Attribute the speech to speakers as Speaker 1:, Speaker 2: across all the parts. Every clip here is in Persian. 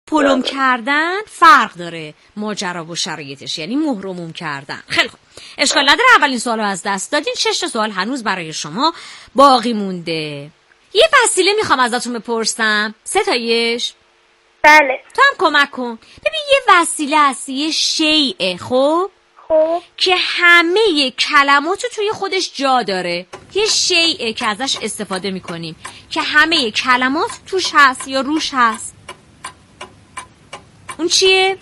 Speaker 1: پلم کردن فرق داره ماجرا و شرایطش، یعنی مهرموم کردن. خیلی خوب، اشکال نداره. اولین سوالو از دست دادین. 6 سوال هنوز برای شما باقی مونده. یه وسیله میخوام ازتون بپرسم. 3 تایش.
Speaker 2: بله.
Speaker 1: تو هم کمک کن. ببین یه وسیله هست، یه شیء، خب که همه کلماتو توی خودش جا داره. یه شیء که ازش استفاده میکنیم که همه کلمات توش هست یا روش هست. اون چیه؟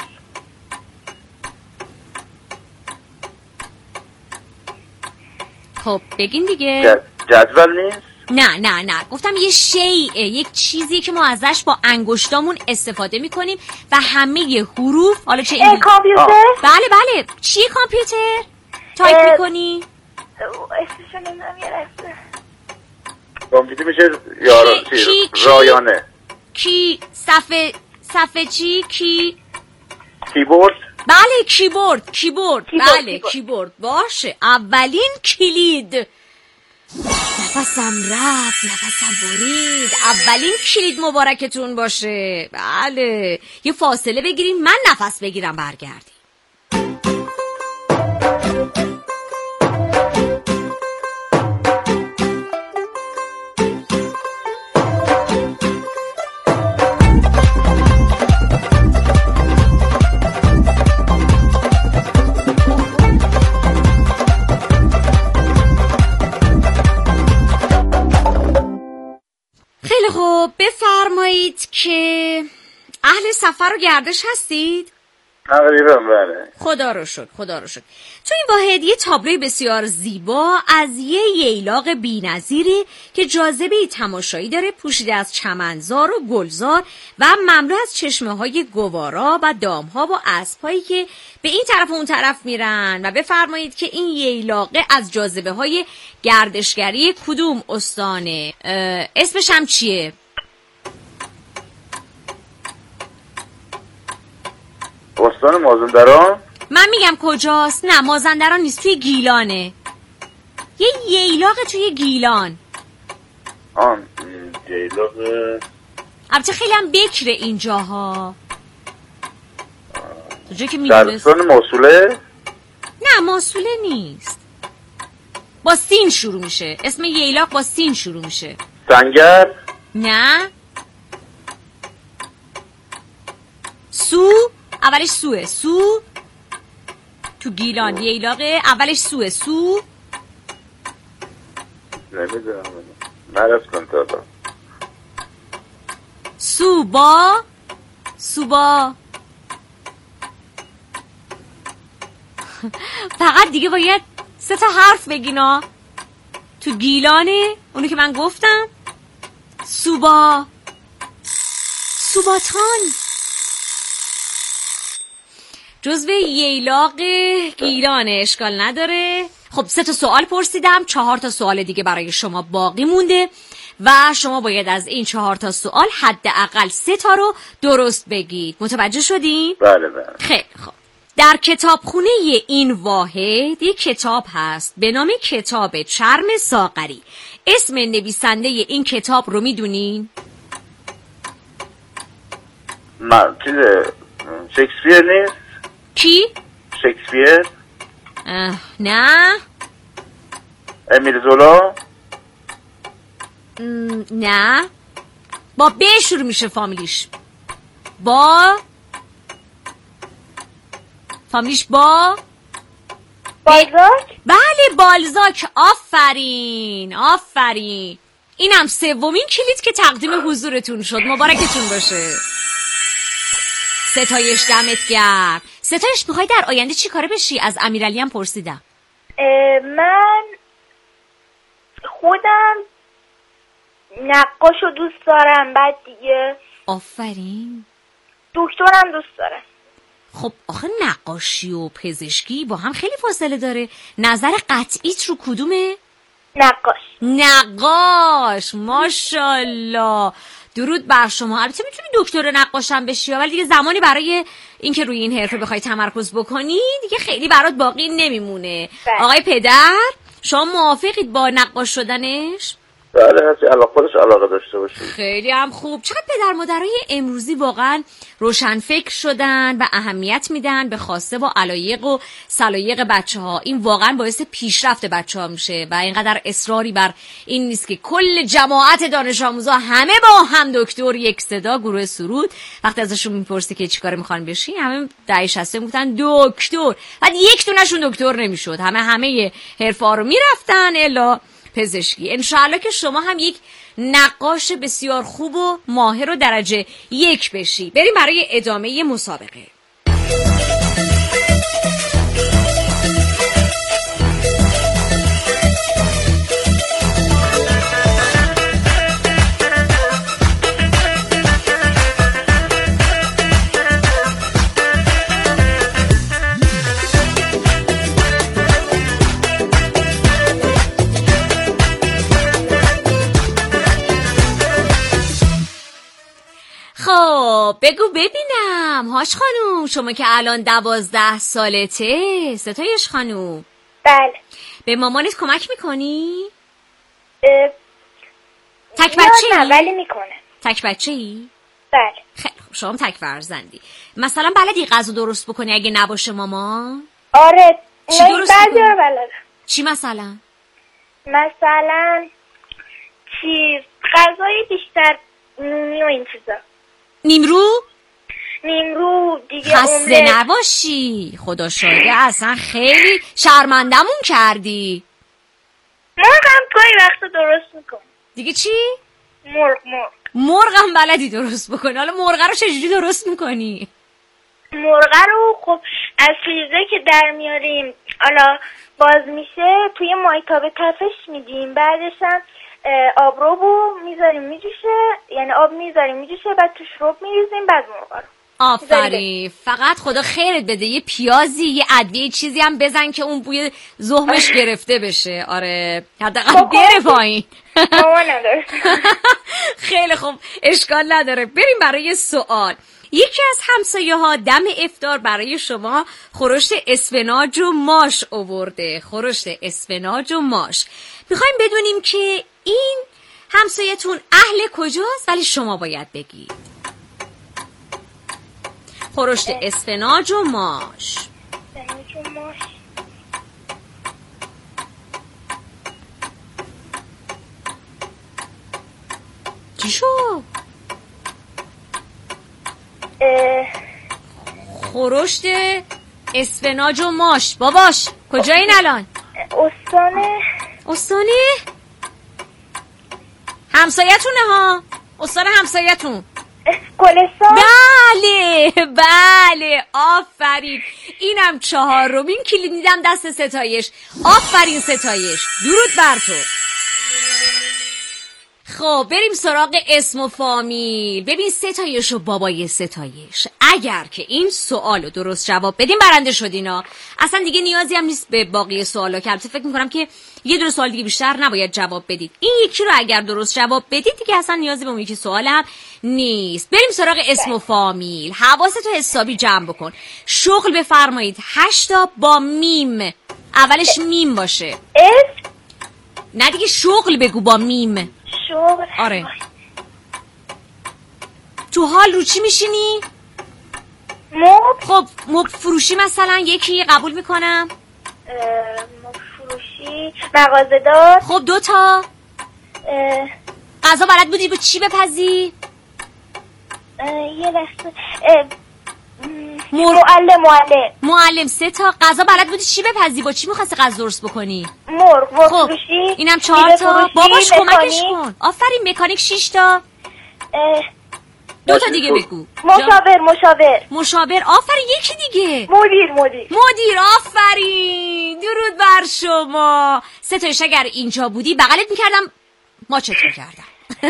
Speaker 1: خب بگین دیگه.
Speaker 3: جدول نیست؟
Speaker 1: نه گفتم یه شیء، یک چیزی که ما ازش با انگشتامون استفاده میکنیم و همه حروف، حالا چه این
Speaker 2: کامپیوتر؟
Speaker 1: بله. چیه کامپیوتر؟ تایپ میکنی؟
Speaker 2: اسمشو نمیدونم یه لحظه.
Speaker 3: کامپیوتر میشه رایانه.
Speaker 1: کی صفحه چی؟
Speaker 3: کیبورد؟
Speaker 1: بله کیبورد. بله کیبورد باشه. اولین کلید. نفسم رفت، نفسم برید. اولین کلید مبارکتون باشه. بله، یه فاصله بگیرین، من نفس بگیرم برگردیم. خیلی خوب، بفرمایید که اهل سفر و گردش هستید؟
Speaker 3: تقریبا بله.
Speaker 1: خدا رو شکر. تو این واحد یه تابلوی بسیار زیبا از یه ییلاق بی‌نظیره که جاذبه تماشایی داره، پوشیده از چمنزار و گلزار و مملو از چشمه‌های گوارا و دام‌ها با اسب‌هایی که به این طرف و اون طرف میرن. و بفرمایید که این ییلاقه از جاذبه‌های گردشگری کدوم استانه؟ اسمش هم چیه؟
Speaker 3: استان مازندران؟
Speaker 1: من میگم کجاست؟ نه مازندران نیست، توی گیلانه. یه ییلاق توی گیلان.
Speaker 3: ییلاق
Speaker 1: البته خیلی هم بکره اینجاها. تو جایی که
Speaker 3: در استان موصوله؟
Speaker 1: نه موصوله نیست. با سین شروع میشه. اسم ییلاق با سین شروع میشه.
Speaker 3: سنگر؟
Speaker 1: نه. اولش سوه. تو گیلان ییلاقه اولش سو.
Speaker 3: نمیدونم، نرفتم تا دا.
Speaker 1: سوبا. فقط دیگه باید 3 حرف بگینا. تو گیلانه، اونو که من گفتم. سوباتان. جزو ییلاق گیلانه، اشکال نداره. خب 3 سوال پرسیدم، 4 سوال دیگه برای شما باقی مونده و شما باید از این 4 سوال حداقل 3 رو درست بگید. متوجه شدین؟
Speaker 3: بله.
Speaker 1: خیلی خب. در کتابخونه این واحد یک کتاب هست به نام کتاب چرم ساغری. اسم نویسنده این کتاب رو میدونین؟
Speaker 3: شکسپیر نیست؟
Speaker 1: کی؟
Speaker 3: شکسپیر؟
Speaker 1: نه.
Speaker 3: امیل زولا؟
Speaker 1: نه. با ب شروع میشه فامیلیش. فامیلیش با
Speaker 2: بالزاک؟
Speaker 1: بله بالزاک. آفرین. اینم 3مین کلید که تقدیم حضورتون شد. مبارکتون باشه. 3 دمت گرم. 3 میخوای در آینده چی کاره بشی؟ از امیرعلی هم پرسیدم.
Speaker 2: من خودم نقاشو دوست دارم. بعد دیگه
Speaker 1: آفرین.
Speaker 2: دکترم دوست دارم.
Speaker 1: خب آخه نقاشی و پزشکی با هم خیلی فاصله داره. نظر قطعیت رو کدومه؟ نقاش. ماشاءالله. درود بر شما. البته میتونی دکتر نقاشم بشی، ولی دیگه زمانی برای اینکه روی این حرفه بخوای تمرکز بکنی دیگه خیلی برات باقی نمیمونه. آقای پدر، شما موافقید با نقاش شدنش؟
Speaker 3: بله هرچی خودش علاقه داشته باشه.
Speaker 1: خیلی هم خوب. چقدر پدر مادرای امروزی واقعا روشن فکر شدن و اهمیت میدن به خواسته و علایق و سلایق بچه‌ها. این واقعا باعث پیشرفت بچه‌ها میشه و اینقدر اصراری بر این نیست که کل جماعت دانش آموزا همه با هم دکتر، یک صدا، گروه سرود. وقتی ازشون میپرسی که چیکار میخوان بشی، همه دهه 60 میگفتن دکتر. بعد یک دونهشون دکتر نمیشد. همه حرفا رو میرفتن الا پزشکی. انشاءالله که شما هم یک نقاش بسیار خوب و ماهر و درجه 1 بشی. بریم برای ادامه مسابقه. خب بگو ببینم هاش خانوم، شما که الان 12 سالته، ستایش خانوم،
Speaker 2: بله.
Speaker 1: به مامانت کمک میکنی؟
Speaker 2: تک
Speaker 1: بچه‌ای؟
Speaker 2: نه ولی میکنه.
Speaker 1: تک بچه‌ای؟
Speaker 2: بله.
Speaker 1: خیلی خوب. شما تک فرزندی. مثلا بلدی غذا درست بکنی اگه نباشه مامان؟
Speaker 2: آره.
Speaker 1: چی درست
Speaker 2: بعضی
Speaker 1: می‌کنی؟
Speaker 2: رو بلدم.
Speaker 1: چی مثلا؟
Speaker 2: مثلا چیز غذای بیشتر نونی و این چیزا. نیمرو دیگه.
Speaker 1: خسته نباشی، خدا شاهده اصلا خیلی شرمندمون کردی.
Speaker 2: مرغ هم گاهی وقتا درست میکنم.
Speaker 1: دیگه چی؟
Speaker 2: مرغ
Speaker 1: هم بلدی درست بکنی. حالا مرغ رو چجوری درست میکنی؟
Speaker 2: مرغ رو خب از فریزر که در میاریم حالا باز میشه، توی مایتابه تفش میدیم، بعدش هم آبروبو میذاریم میجوشه، یعنی آب میذاریم میجوشه، بعد توش رب میریزیم، بعد مرغ رو.
Speaker 1: آفرین. فقط خدا خیرت بده یه پیازی، یه ادویه چیزی هم بزن که اون بوی زهمش گرفته بشه. آره حداقل بره پایین.
Speaker 2: نداره.
Speaker 1: خیلی خوب، اشکال نداره. بریم برای سوال. یکی از همسایه ها دم افطار برای شما خورشت اسفناج و ماش آورده. خورشت اسفناج و ماش. میخوایم بدونیم که این همسایتون اهل کجاست، ولی شما باید بگید. خورشت اسفناج و ماش. چی شو؟ خورشت اسفناج و ماش. باباش کجایین الان؟ استانه؟ همسایتونه ها. استان همسایتون
Speaker 2: گلستان.
Speaker 1: بله آفرین. اینم 4مین کلید میدم دست ستایش. آفرین ستایش، درود بر تو. خب بریم سراغ اسم و فامیل. ببین ستایش و بابای ستایش، اگر که این سوالو درست جواب بدین برنده شدینا. اصلا دیگه نیازی هم نیست به باقی سوالا، که البته فکر میکنم که یه دونه سوال دیگه بیشتر نباید جواب بدید. این یکی رو اگر درست جواب بدید دیگه اصلا نیازی به اون یکی سوال هم نیست. بریم سراغ اسم و فامیل. حواستو حسابی جمع بکن. شغل بفرمایید 8 تا با میم. اولش میم باشه. نه دیگه شغل بگو با میم.
Speaker 2: شغل.
Speaker 1: آره. تو حال رو چی میشینی؟ خب مب فروشی مثلا یکی قبول میکنم.
Speaker 2: مب فروشی مغازه‌دار.
Speaker 1: خب 2 تا. غذا بلد بودی با چی بپزی؟
Speaker 2: یه لحظه. معلم 3 تا. غذا بلد بودی چی بپزی؟ با چی می‌خواستی غذا درست بکنی؟ مرغ
Speaker 1: خب
Speaker 2: فروشی.
Speaker 1: اینم 4 تا. باباش کمکش کن. آفرین. مکانیک 6 تا. 2 تا دیگه بگو.
Speaker 2: مشاور.
Speaker 1: آفرین. یکی دیگه. مدیر. آفرین. درود بر شما. ستایش اگر اینجا بودی بغلت میکردم، ماچت میکردم.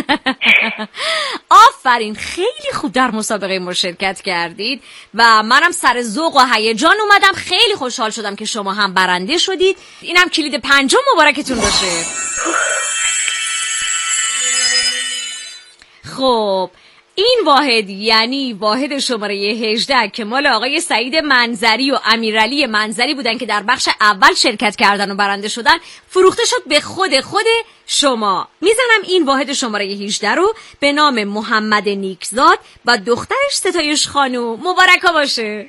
Speaker 1: آفرین. خیلی خوب در مسابقه ما شرکت کردید و منم سر ذوق و هیجان اومدم. خیلی خوشحال شدم که شما هم برنده شدید. اینم کلید 5 مبارکتون باشه. خب این واحد یعنی واحد شماره 18 که مال آقای سعید منظری و امیرعلی منظری بودن که در بخش اول شرکت کردن و برنده شدن، فروخته شد به خود شما. میزنم این واحد شماره 18 رو به نام محمد نیکزاد و دخترش ستایش خانم. مبارکا باشه.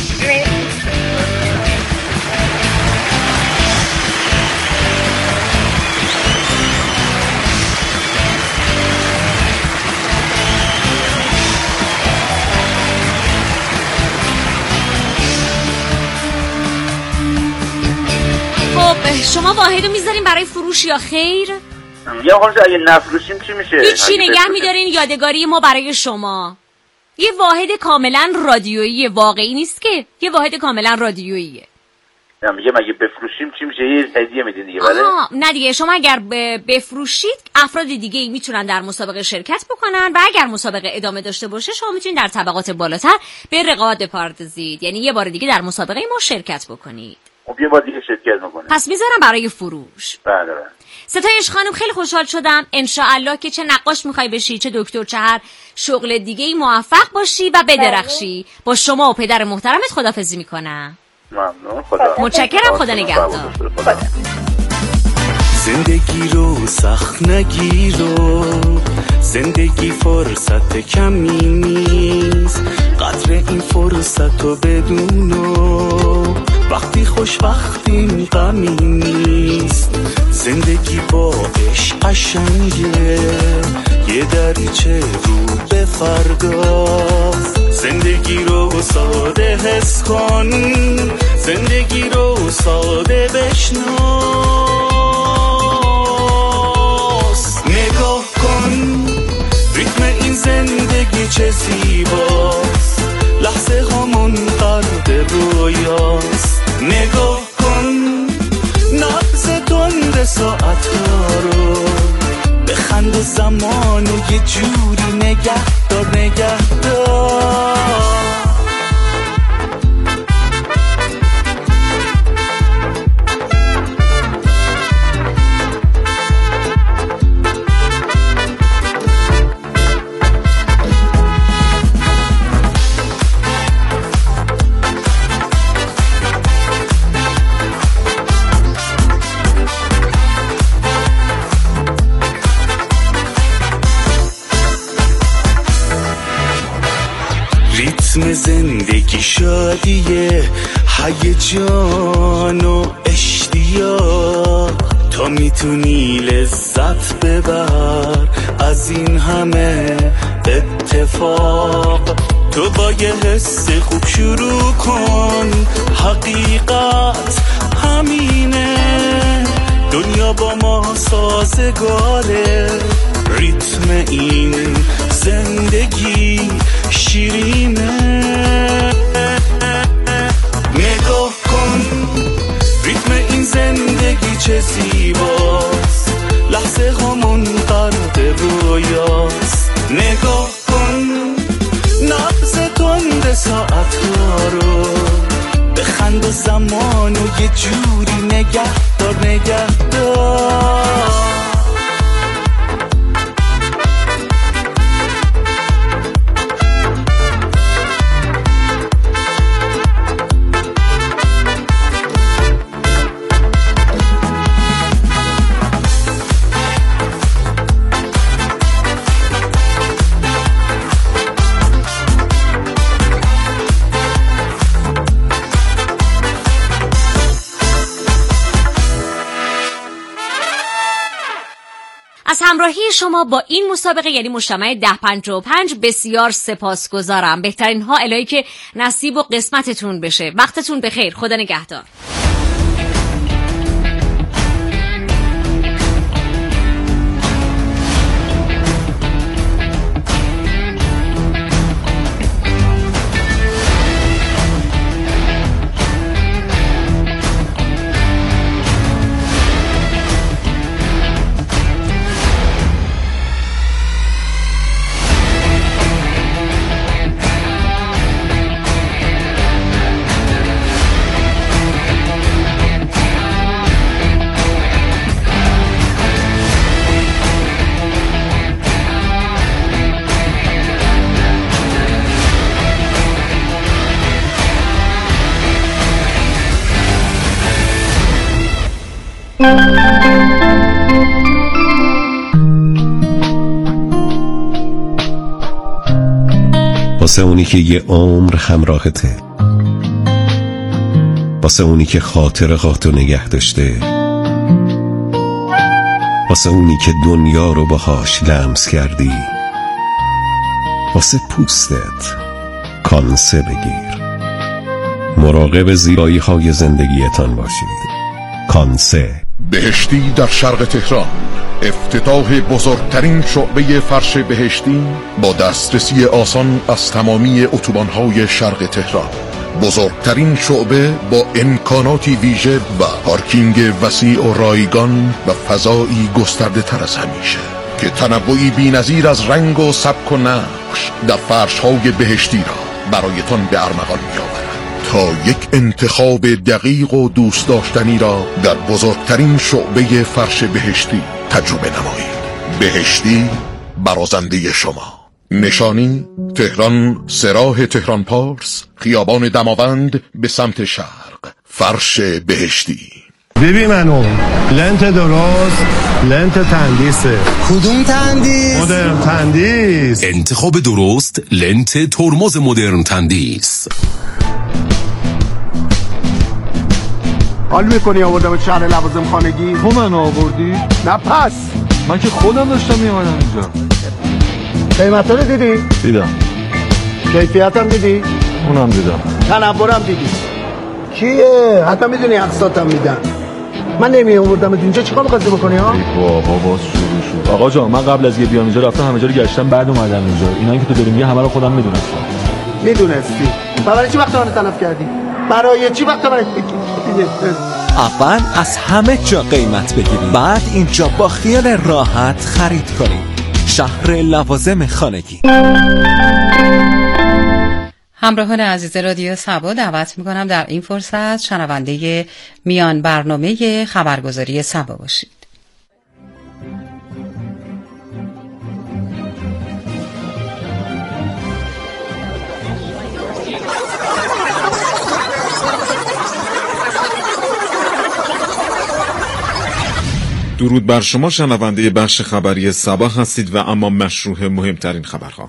Speaker 1: خب شما واحدو میذارین برای فروش یا خیر؟
Speaker 3: یا خانم اگه نفروشیم چی میشه؟
Speaker 1: هیچی، نگه میدارین یادگاری ما برای شما. یه واحد کاملا رادیویی، واقعی نیست که، یه واحد کاملا رادیوییه.
Speaker 3: میگه مگه بفروشیم چی میشه؟ یه هدیه میدین دیگه. بله
Speaker 1: نه دیگه، شما اگر بفروشید افراد دیگه میتونن در مسابقه شرکت بکنن و اگر مسابقه ادامه داشته باشه شما میتونید در طبقات بالاتر به رقابت بپردازید، یعنی یه بار دیگه در مسابقه ما شرکت بکنید.
Speaker 3: خب یه بار دیگه شرکت میکنه.
Speaker 1: پس میذارم برای فروش.
Speaker 3: بله.
Speaker 1: ستایش خانم خیلی خوشحال شدم، انشاءالله که چه نقاش میخوای بشی، چه دکتر، چه هر شغل دیگه ای موفق باشی و بدرخشی. با شما و پدر محترمت خداحافظی میکنم.
Speaker 3: ممنون. خدا
Speaker 1: متشکرم. خدا نگهدار.
Speaker 4: زندگی رو سخت نگیرو، زندگی فرصت کمی نیست، قدر این فرصت رو بدونو، وقتی خوشبختیم غمی نیست، زندگی با عشق قشنگه، یه دریچه رو به فرداست، زندگی رو ساده حس کن، زندگی رو ساده بشناس، نگاه کن ریتم این زندگی چه زیباست، لحظه هامون غرق رویاست، نگاه کن نبض تند ساعت ها رو، بخند و زمانو یه جوری نگه دار. ریتم زندگی شادیه، هیجان و اشتیاق، تا میتونی لذت ببر از این همه اتفاق، تو با یه حس خوب شروع کن، حقیقت همینه، دنیا با ما سازگاره، ریتم این زندگی شیرینه، نگاه کن ریتم این زندگی چه زیباست، لحظه همون غرق رویاست، نگاه کن نبض تند ساعت ها رو، بخند و زمانو یه جوری نگه دار.
Speaker 1: از همراهی شما با این مسابقه یعنی مجتمع 1055 بسیار سپاسگزارم. بهترین ها الهی که نصیب و قسمتتون بشه. وقتتون بخیر. خدا نگهدار.
Speaker 5: واسه اونی که یه عمر همراهته، واسه اونی که خاطراتو نگه داشته، واسه اونی که دنیا رو باهاش لمس کردی، واسه پوستت کانسه بگیر. مراقب زیبایی های زندگیتان باشید. کانسه.
Speaker 6: بهشتی در شرق تهران، افتتاح بزرگترین شعبه فرش بهشتی با دسترسی آسان از تمامی اتوبان‌های شرق تهران. بزرگترین شعبه با امکاناتی ویژه و پارکینگ وسیع و رایگان و فضایی گسترده تر از همیشه که تنوعی بی‌نظیر از رنگ و سبک و نقش در فرش‌های بهشتی را برایتان به ارمغان می‌آورد تا یک انتخاب دقیق و دوست داشتنی را در بزرگترین شعبه فرش بهشتی تجربه نمایید. بهشتی برازنده شما. نشانی تهران، سراح تهران پارس، خیابان دماوند به سمت شرق. فرش بهشتی.
Speaker 7: ببین منو لنت درست، لنت تندیسه.
Speaker 8: کدوم تندیس؟
Speaker 7: مدرن تندیس.
Speaker 9: انتخاب درست، لنت ترمز مدرن تندیس.
Speaker 10: حال میکنی آوردم شهر لوازم خانگی؟
Speaker 7: تو منو آوردی؟
Speaker 10: نه پس
Speaker 7: من که خودم داشتم میامدم اینجا.
Speaker 10: قیمت رو دیدی؟
Speaker 7: دیدم.
Speaker 10: کیفیت هم دیدی؟
Speaker 7: اونم دیدم.
Speaker 10: تنورم دیدی؟ کیه؟ حتی میدونی اقساطم میدن. من نمی آوردم اینجا چیکار می‌خواستی بکنی ها؟
Speaker 7: بابا باز شروع شد. آقا جان من قبل از یه بیام اینجا رفتم همه جا رو گشتم بعد اومدم اینجا. اینایی که تو داری میگی همه رو خودم میدونستم.
Speaker 10: میدونستی؟ برای چی وقت من تلف کردی؟ برای چی وقت من
Speaker 8: اول از همه جا قیمت بگیرید، بعد اینجا با خیال راحت خرید کنید. شهر لوازم خانگی.
Speaker 11: همراهان عزیز رادیو سبا دعوت میکنم در این فرصت شنونده میان برنامه خبرگزاری سبا باشید.
Speaker 12: درود بر شما شنونده بخش خبری سبا هستید و اما مشروع مهمترین خبرها.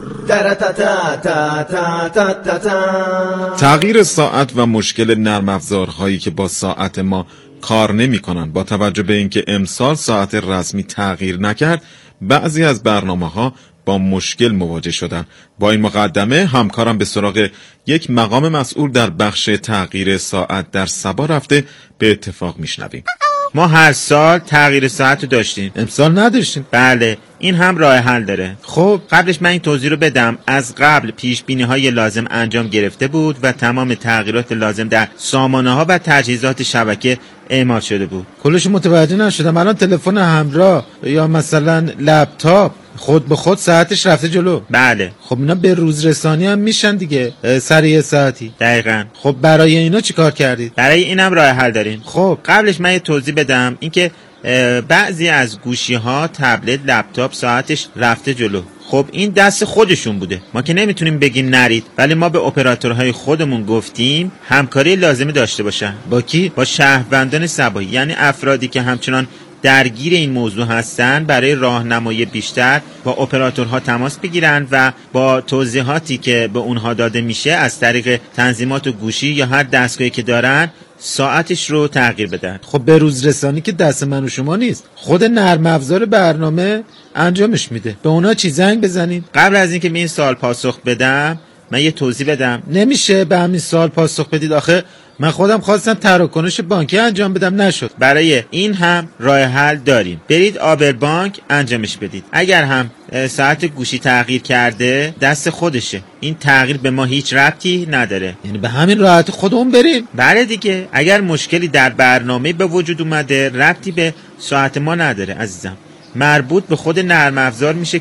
Speaker 12: تغییر ساعت و مشکل نرم افزارهایی که با ساعت ما کار نمی کنند. با توجه به اینکه امسال ساعت رسمی تغییر نکرد، بعضی از برنامه‌ها با مشکل مواجه شدن. با این مقدمه همکارم به سراغ یک مقام مسئول در بخش تغییر ساعت در سبا رفته. به اتفاق میشنویم.
Speaker 13: ما هر سال تغییر ساعت رو داشتیم،
Speaker 12: امسال نداشتیم.
Speaker 13: بله، این هم راه حل داره. خب قبلش من این توضیح رو بدم. از قبل پیش بینی های لازم انجام گرفته بود و تمام تغییرات لازم در سامانه ها و تجهیزات شبکه اعمال شده بود.
Speaker 12: کلش متوجه نشدم. الان تلفن همراه یا مثلا لپتاپ خود به خود ساعتش رفته جلو.
Speaker 13: بله.
Speaker 12: خب اینا به روز رسانی هم میشن دیگه، سریع ساعتی.
Speaker 13: دقیقاً.
Speaker 12: خب برای اینا چی کار کردید؟
Speaker 13: برای اینم راه حل داریم.
Speaker 12: خب
Speaker 13: قبلش من یه توضیح بدم، اینکه بعضی از گوشی ها، تبلت، لپتاپ ساعتش رفته جلو. خب این دست خودشون بوده، ما که نمیتونیم بگیم نرید، ولی ما به اپراتورهای خودمون گفتیم همکاری لازمی داشته باشن.
Speaker 12: با کی؟
Speaker 13: با شهروندان سبایی، یعنی افرادی که همچنان درگیر این موضوع هستن، برای راهنمایی بیشتر با اپراتورها تماس بگیرن و با توضیحاتی که به اونها داده میشه از طریق تنظیمات و گوشی یا هر دستگاهی که دارن ساعتش رو تغییر بدن.
Speaker 12: خب به روز رسانی که دست من و شما نیست، خود نرم افزار برنامه انجامش میده. به اونا چی زنگ بزنید؟
Speaker 13: قبل از اینکه به این سوال پاسخ بدم من یه توضیح بدم.
Speaker 12: نمیشه به همین سوال پاسخ بدید. آخه من خودم خواستم تراکنش بانکی انجام بدم، نشد.
Speaker 13: برای این هم راه حل داریم. برید آبر بانک انجامش بدید. اگر هم ساعت گوشی تغییر کرده دست خودشه، این تغییر به ما هیچ ربطی نداره.
Speaker 12: یعنی به همین راحتی خودمون بریم؟
Speaker 13: بله دیگه. اگر مشکلی در برنامه به وجود اومده ربطی به ساعت ما نداره عزیزم، مربوط به خود نرم افزار میشه که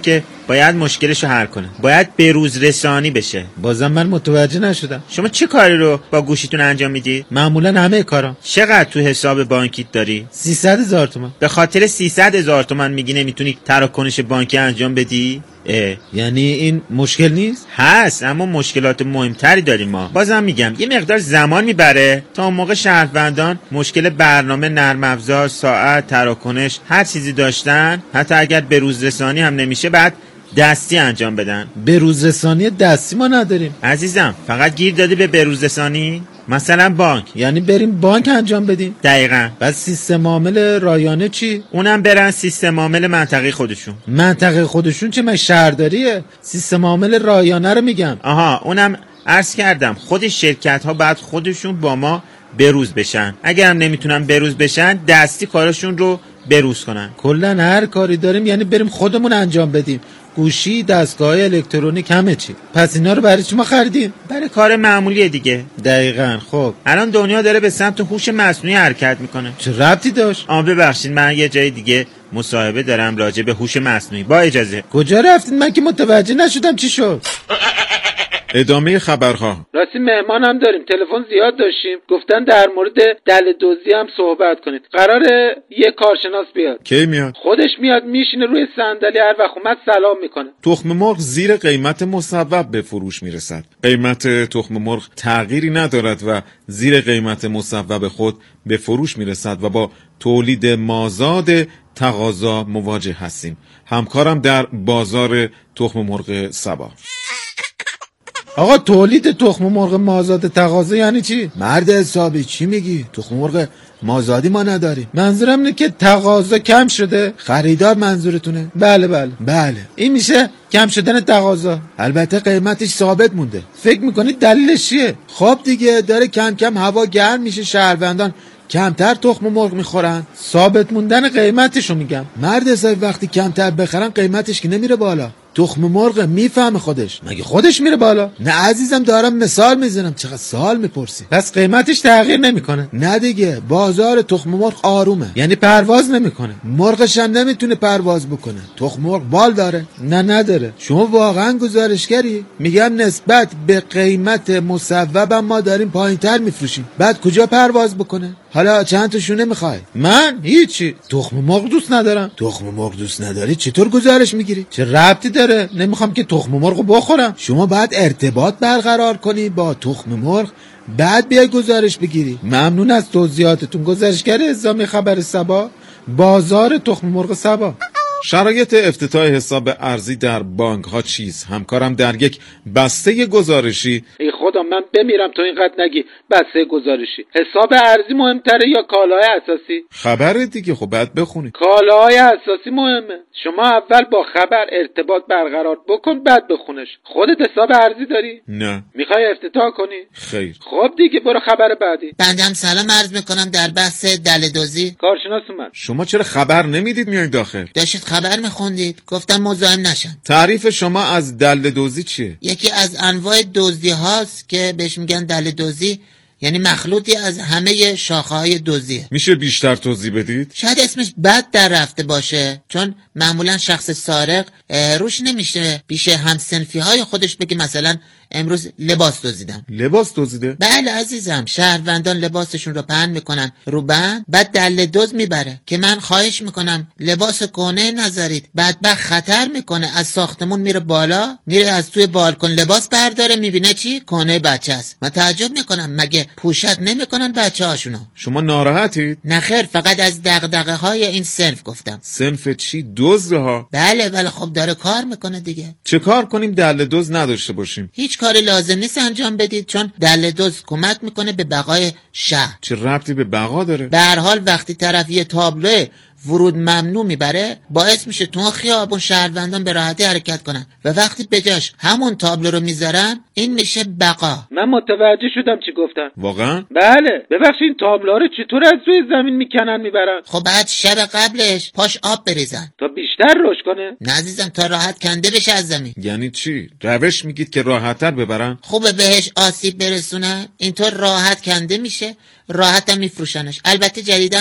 Speaker 13: باید مشکلش رو حل کنه، باید به روز رسانی بشه.
Speaker 10: بازم من متوجه نشدم.
Speaker 13: شما چه کاری رو با گوشیتون انجام میدی؟
Speaker 10: معمولا همه کارا.
Speaker 13: چقدر تو حساب بانکیت داری؟
Speaker 10: 300,000 تومان.
Speaker 13: به خاطر 300,000 تومان میگی نمیتونی تراکنش بانکی انجام بدی؟
Speaker 10: یعنی این مشکل نیست؟
Speaker 13: هست، اما مشکلات مهمتری داریم ما. بازم میگم یه مقدار زمان میبره تا اون موقع شهروندان مشکل برنامه، نرم افزار، ساعت، تراکنش هر چیزی داشتن، حتی اگر به روز رسانی هم نمیشه بعد دستی انجام بدن.
Speaker 10: به روز رسانی دستی ما نداریم
Speaker 13: عزیزم، فقط گیر دادی به روز رسانی؟ مثلا بانک،
Speaker 10: یعنی بریم بانک انجام بدیم؟
Speaker 13: دقیقاً.
Speaker 10: بس سیستم عامل رایانه چی؟
Speaker 13: اونم برن سیستم عامل منطقه خودشون.
Speaker 10: منطقه خودشون چه؟ من شهرداریه. سیستم عامل رایانه رو میگم.
Speaker 13: آها، اونم عرض کردم خود شرکت ها بعد خودشون با ما بروز بشن. اگر هم نمیتونن بروز بشن دستی کارشون رو بروز کنن.
Speaker 10: کلا هر کاری داریم یعنی بریم خودمون انجام بدیم. گوشی، دستگاه الکترونیک، همه چی. پس اینا رو برای چی ما خریدیم؟
Speaker 13: برای کار معمولیه دیگه.
Speaker 10: دقیقاً. خب
Speaker 13: الان دنیا داره به سمت هوش مصنوعی حرکت میکنه.
Speaker 10: چه ربطی داشت؟
Speaker 13: ببخشید، من یه جای دیگه مصاحبه دارم راجع به هوش مصنوعی. با اجازه.
Speaker 10: کجا رفتین؟ من که متوجه نشدم چی شد.
Speaker 12: ادامه خبرها.
Speaker 10: راستی مهمان هم داریم، تلفن زیاد داشتیم، گفتن در مورد دل دزدی هم صحبت کنید. قراره یه کارشناس بیاد.
Speaker 12: کی میاد؟
Speaker 10: خودش میاد، میشینه روی صندلی، هر وقت اومد سلام میکنه.
Speaker 12: تخم مرغ زیر قیمت مصوب به فروش میرسد. قیمت تخم مرغ تغییری ندارد و زیر قیمت مصوب خود به فروش میرسد و با تولید مازاد تقاضا مواجه هستیم. همکارم در بازار تخم مرغ سبا.
Speaker 10: آقا تولید تخم مرغ مازاد تقاضا یعنی چی؟ مرد حسابی چی میگی؟ تخم مرغ مازادی ما نداریم. منظورم اینه که تقاضا کم شده. خریدار منظورتونه؟ بله. این میشه کم شدن تقاضا. البته قیمتش ثابت مونده. فکر میکنید دلیلش چیه؟ خب دیگه داره کم کم هوا گرم میشه، شهروندان کمتر تخم مرغ میخورن. ثابت موندن قیمتشو میگم. مرد حسابی وقتی کمتر بخرن قیمتش که نمیره بالا. تخم مرغ میفهمه خودش. مگه خودش میره بالا؟ نه عزیزم، دارم مثال میزنم. چقدر سوال میپرسی؟ پس قیمتش تغییر نمیکنه؟ نه دیگه، بازار تخم مرغ آرومه، یعنی پرواز نمیکنه. مرغش هم نمیتونه پرواز بکنه. تخم مرغ بال داره؟ نه نداره. شما واقعا گزارشگری؟ میگم نسبت به قیمت مصوب ما داریم پایینتر میفروشیم. بعد کجا پرواز بکنه؟ حالا چند تا شونه میخوای؟ من هیچی. تخم مرغ دوست ندارم. تخم مرغ دوست نداری؟ چطور گزارش میگیری؟ چه ربطی داره؟ نمیخوام که تخم مرغ بخورم. شما باید ارتباط برقرار کنی با تخم مرغ، بعد بیای گزارش بگیری. ممنون از توضیحاتتون. گزارشگر اعزامی خبر سبا، بازار تخم مرغ سبا.
Speaker 12: شرایط افتتاح حساب ارزی در بانک ها چیست؟ همکارم در یک بسته گزارشی.
Speaker 10: ای خدا، من بمیرم تو اینقدر نگی بسته گزارشی. حساب ارزی مهمتره یا کالاهای اساسی؟
Speaker 12: خبر دیگه، خب بعد بخونی.
Speaker 10: کالاهای اساسی مهمه. شما اول با خبر ارتباط برقرار بکن، بعد بخونش. خودت حساب ارزی داری؟
Speaker 12: نه.
Speaker 10: میخوای افتتاح کنی؟
Speaker 12: خیر.
Speaker 10: خب دیگه برو خبر بعدی.
Speaker 14: بندم سلام عرض میکنم در بحث دلدوزی.
Speaker 10: کارشناس اومد.
Speaker 12: شما چرا خبر نمیدید میایید داخل؟
Speaker 14: داشتید خبر میخوندید، گفتم مزاحم نشن.
Speaker 12: تعریف شما از دلدوزی چیه؟
Speaker 14: یکی از انواع دزدی هاست که بهش میگن دلدوزی، یعنی مخلوطی از همه شاخه‌های دزدیه.
Speaker 12: میشه بیشتر توضیح بدید؟
Speaker 14: شاید اسمش بد در رفته باشه، چون معمولا شخص سارق روش نمیشه پیش همسنفی‌های خودش بگه مثلا امروز لباس دزدیدم.
Speaker 12: لباس دزدیده؟
Speaker 14: بله عزیزم، شهروندان لباسشون رو پهن میکنن رو بند، بعد دل دزد میبره که من خواهش میکنم لباس کهنه نذارید. بدبخت خطر میکنه، از ساختمون میره بالا، میره از توی بالکن لباس برداره، میبینه چی؟ کهنه بچه است. من تعجب میکنم مگه پوشت نمیکنن بچه هاشونو؟
Speaker 12: شما ناراحتید؟
Speaker 14: نخیر، فقط از دغدغه های این صنف گفتم.
Speaker 12: صنف چی؟ دزدها؟
Speaker 14: بله خب داره کار میکنه دیگه.
Speaker 12: چه کار کنیم دل دزد نداشته باشیم؟
Speaker 14: هیچ کاری لازم نیست انجام بدید، چون دل دزد کمک میکنه به بقای شهر.
Speaker 12: چه ربطی به بقا داره؟
Speaker 14: به هر حال وقتی طرف یه تابلو ورود ممنوع میبره، باعث میشه تو خیابون شهروندان به راحتی حرکت کنن و وقتی بجاش همون تابلو رو میذارن، این میشه بقا.
Speaker 10: من متوجه شدم چی گفتن.
Speaker 12: واقعا؟
Speaker 10: بله. ببخشید تابلوها رو چطور از روی زمین میکنن میبرن؟
Speaker 14: خب بعد شب قبلش پاش آب بریزن
Speaker 10: تا بیشتر روش کنه.
Speaker 14: نه عزیزم، تا راحت کنده بشه از زمین.
Speaker 12: یعنی چی؟ روش میگید که راحت‌تر ببرن؟
Speaker 14: خوبه بهش آسیب برسونه، اینطور راحت کنده میشه، راحت هم میفروشنش. البته جدیدن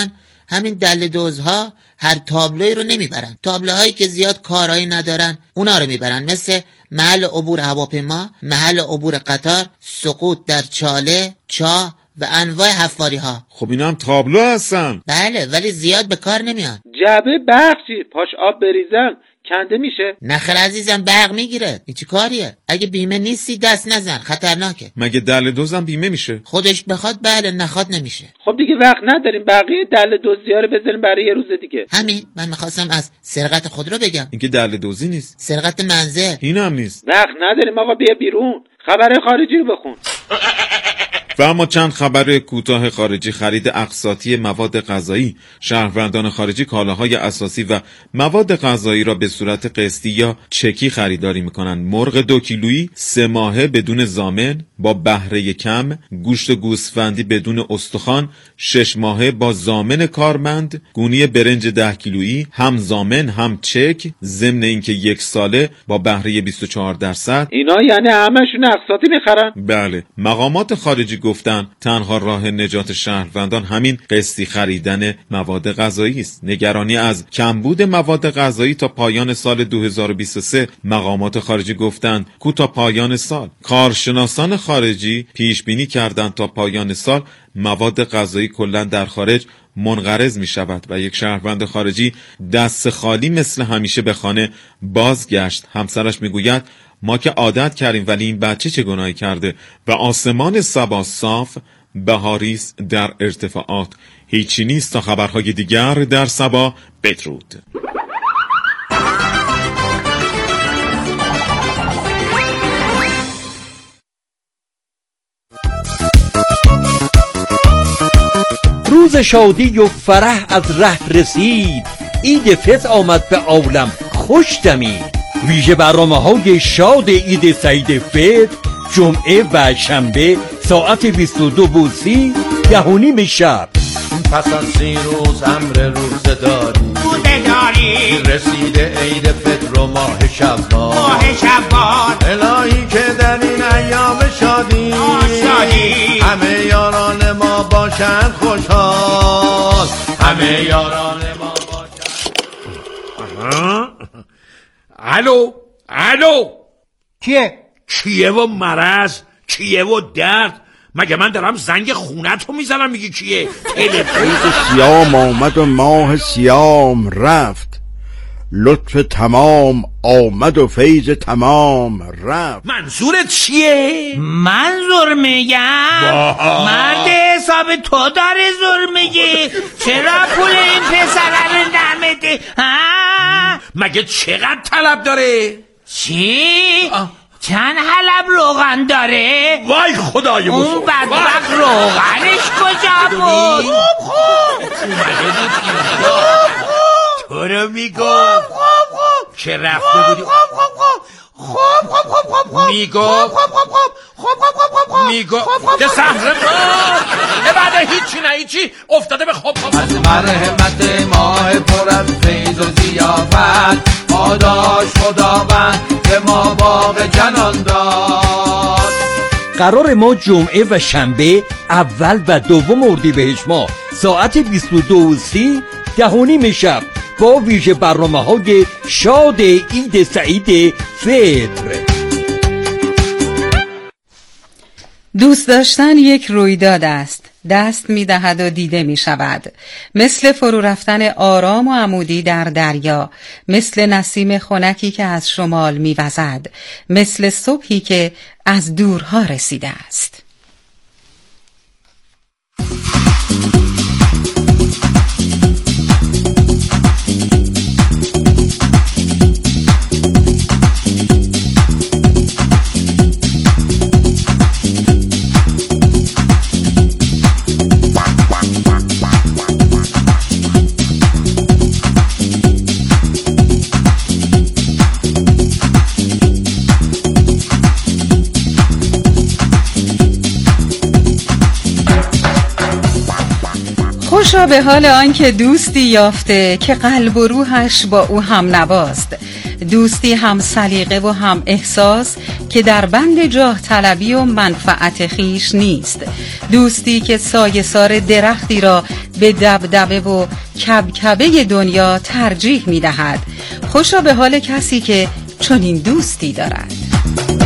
Speaker 14: همین دل دوزها هر تابلوی رو نمیبرن، تابلوهایی که زیاد کارایی ندارن اونا رو میبرن، مثل محل عبور هواپیما، محل عبور قطار، سقوط در چاله، چاه و انواع حفاری ها.
Speaker 12: خب اینا هم تابلو هستن.
Speaker 14: بله، ولی زیاد به کار نمیان.
Speaker 15: جعبه بخشی پاش آب بریزن کنده میشه؟
Speaker 14: نخیر عزیزم، برق میگیره. این چی کاریه؟ اگه بیمه نیستی دست نزن، خطرناکه.
Speaker 12: مگه دل دوزم بیمه میشه؟
Speaker 14: خودش بخواد بله، نخواد نمیشه.
Speaker 15: خب دیگه وقت نداریم، بقیه دل دوزی‌ها رو بذاریم برای یه روز دیگه.
Speaker 14: همین، من میخواستم از سرقت خودرو بگم.
Speaker 12: این که دل دوزی نیست،
Speaker 14: سرقت منزل.
Speaker 12: این هم نیست.
Speaker 15: وقت نداریم آقا، بیا بیرون، خبر خارجی رو بخون.
Speaker 12: و اما چند خبر کوتاه خارجی. خرید اقساطی مواد غذایی. شهروندان خارجی کالاهای اساسی و مواد غذایی را به صورت قسطی یا چکی خریداری می‌کنند. مرغ 2 کیلویی 3 ماهه بدون ضامن با بهره کم، گوشت گوسفندی بدون استخوان 6 ماهه با ضامن کارمند، گونی برنج 10 کیلویی هم ضامن هم چک، ضمن اینکه 1 ساله با بهره 24%.
Speaker 15: اینا یعنی همشون اقساطی می‌خرن؟
Speaker 12: بله. مقامات خارجی گفتن تنها راه نجات شهروندان همین قسطی خریدن مواد غذایی است. نگرانی از کمبود مواد غذایی تا پایان سال 2023. مقامات خارجی گفتند تا پایان سال. کارشناسان خارجی پیش بینی کردند تا پایان سال مواد غذایی کلا در خارج منقرض می شود و یک شهروند خارجی دست خالی مثل همیشه به خانه بازگشت. همسرش می گوید ما که عادت کردیم، ولی این بچه چه گناهی کرده؟ و آسمان صبا صاف، بهاریس در ارتفاعات. هیچی نیست تا خبرهای دیگر در صبا. بدرود.
Speaker 16: روز شادی و فرح از ره رسید، عید فطر آمد به عالم خوش دمید. ویژه برنامه‌های شاد عید سعید فطر جمعه و شنبه ساعت 22:30 10:30 شب.
Speaker 17: پس از 30 روز امر روزه داری رسیده عید فطر و ماه شوال الهی که در این ایام شادی همه یاران ما باشند خوشحال، همه یاران ما باشند.
Speaker 18: الو
Speaker 16: کیه
Speaker 18: و مرض، کیه و درد؟ مگه من دارم زنگ خونت رو میزنم میگی کیه؟
Speaker 17: عید سیام آمد و ماه سیام رفت، لطف تمام آمد و فیض تمام رفت.
Speaker 18: منظورت چیه؟
Speaker 19: من زور میگم؟ مرد حساب تو داره زور میگی؟ چرا پول این پسره رو نمیدی؟
Speaker 18: مگه چقدر طلب داره؟
Speaker 19: چی؟ چند حلب روغن داره؟
Speaker 18: وای خدای بزرگ،
Speaker 19: اون بدبخت روغنش کجا بود؟
Speaker 18: تو رو میگم که رفته بودی میگو که سهر بعد هیچی افتاده به خواب.
Speaker 17: از مرحمت ماه پر از فیض و ضیافت پاداش خداوند به ما باغ جنان داد.
Speaker 16: قرار ما جمعه و شنبه اول و دوم اردیبهشت ماه ساعت 22:30 10:30 شب با ویژه برنامه‌های شاد عید سعید فطر.
Speaker 11: دوست داشتن یک رویداد است، دست می دهد و دیده می شود، مثل فرو رفتن آرام و عمودی در دریا، مثل نسیم خنکی که از شمال می وزد، مثل صبحی که از دورها رسیده است. خوشا به حال آن که دوستی یافته که قلب و روحش با او هم نواست، دوستی هم سلیقه و هم احساس که در بند جاه طلبی و منفعت خیش نیست، دوستی که سایه سار درختی را به دبدبه و کبکبه دنیا ترجیح می دهد. خوشا به حال کسی که چنین دوستی دارد.